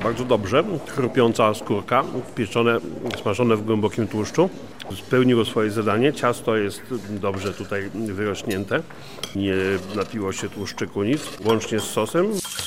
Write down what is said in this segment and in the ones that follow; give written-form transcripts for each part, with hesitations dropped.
Bardzo dobrze, chrupiąca skórka, pieczone, smażone w głębokim tłuszczu. Spełniło swoje zadanie, ciasto jest dobrze tutaj wyrośnięte, nie napiło się tłuszczyku nic, łącznie z sosem.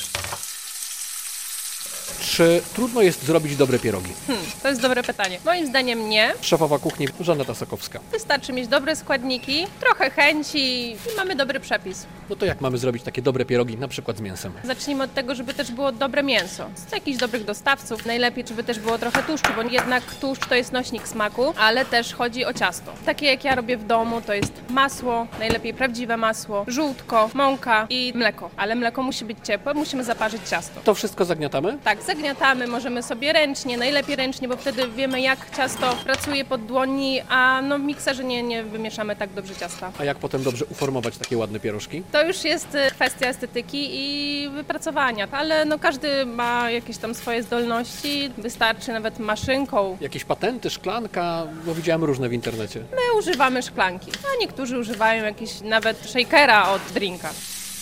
Czy trudno jest zrobić dobre pierogi? To jest dobre pytanie. Moim zdaniem nie. Szefowa kuchni Żaneta Sokowska. Wystarczy mieć dobre składniki, trochę chęci i mamy dobry przepis. No to jak mamy zrobić takie dobre pierogi, na przykład z mięsem? Zacznijmy od tego, żeby też było dobre mięso. Z jakichś dobrych dostawców. Najlepiej, żeby też było trochę tłuszczu, bo jednak tłuszcz to jest nośnik smaku, ale też chodzi o ciasto. Takie jak ja robię w domu, to jest masło, najlepiej prawdziwe masło, żółtko, mąka i mleko. Ale mleko musi być ciepłe, musimy zaparzyć ciasto. To wszystko zagniatamy? Tak, zagniatamy, możemy sobie ręcznie, najlepiej ręcznie, bo wtedy wiemy, jak ciasto pracuje pod dłoni, a w mikserze nie wymieszamy tak dobrze ciasta. A jak potem dobrze uformować takie ładne pierożki? To już jest kwestia estetyki i wypracowania, ale każdy ma jakieś tam swoje zdolności, wystarczy nawet maszynką. Jakieś patenty, szklanka, bo widziałem różne w internecie. My używamy szklanki, a niektórzy używają jakiś nawet shakera od drinka.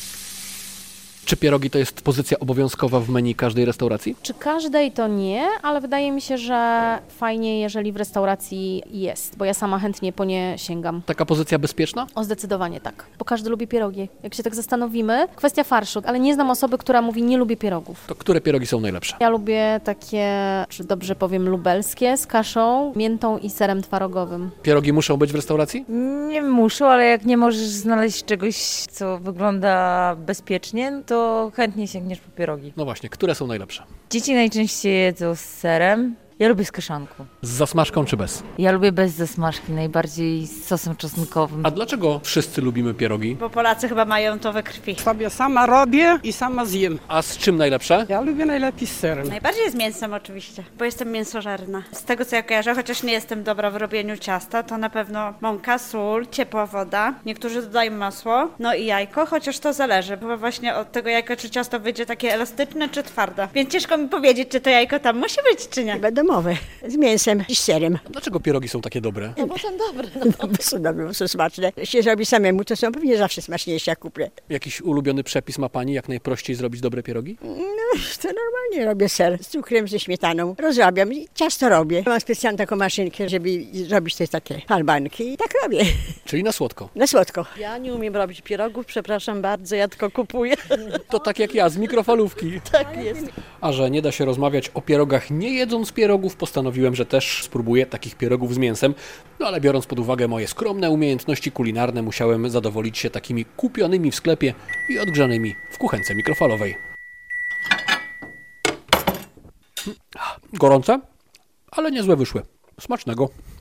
Czy pierogi to jest pozycja obowiązkowa w menu każdej restauracji? Czy każdej to nie, ale wydaje mi się, że fajnie, jeżeli w restauracji jest, bo ja sama chętnie po nie sięgam. Taka pozycja bezpieczna? O, zdecydowanie tak, bo każdy lubi pierogi. Jak się tak zastanowimy, kwestia farszu, ale nie znam osoby, która mówi nie lubię pierogów. To które pierogi są najlepsze? Ja lubię takie, czy dobrze powiem, lubelskie z kaszą, miętą i serem twarogowym. Pierogi muszą być w restauracji? Nie muszą, ale jak nie możesz znaleźć czegoś, co wygląda bezpiecznie, to chętnie sięgniesz po pierogi. No właśnie, które są najlepsze? Dzieci najczęściej jedzą z serem. Ja lubię z kaszanką. Z zasmażką czy bez? Ja lubię bez zasmażki, najbardziej z sosem czosnkowym. A dlaczego wszyscy lubimy pierogi? Bo Polacy chyba mają to we krwi. Sobie sama robię i sama zjem. A z czym najlepsze? Ja lubię najlepiej z serem. Najbardziej z mięsem oczywiście, bo jestem mięsożerna. Z tego co ja kojarzę, chociaż nie jestem dobra w robieniu ciasta, to na pewno mąka, sól, ciepła woda. Niektórzy dodają masło, no i jajko, chociaż to zależy, bo właśnie od tego jajka, czy ciasto wyjdzie takie elastyczne, czy twarde. Więc ciężko mi powiedzieć, czy to jajko tam musi być, czy nie. Domowe, z mięsem i z serem. A dlaczego pierogi są takie dobre? No bo są dobre. Bo są dobre, bo są smaczne. Jeśli się robi samemu, to są pewnie zawsze smaczniejsze jak kupię. Jakiś ulubiony przepis ma Pani, jak najprościej zrobić dobre pierogi? No, to normalnie robię ser z cukrem, ze śmietaną. Rozrabiam i ciasto robię. Mam specjalną taką maszynkę, żeby zrobić te takie falbanki i tak robię. Czyli na słodko. Na słodko. Ja nie umiem robić pierogów, przepraszam bardzo, ja tylko kupuję. To tak jak ja, z mikrofalówki. Tak jest. A że nie da się rozmawiać o pierogach nie jedząc pierogów, postanowiłem, że też spróbuję takich pierogów z mięsem. No ale biorąc pod uwagę moje skromne umiejętności kulinarne, musiałem zadowolić się takimi kupionymi w sklepie i odgrzanymi w kuchence mikrofalowej. Gorące, ale niezłe wyszły. Smacznego.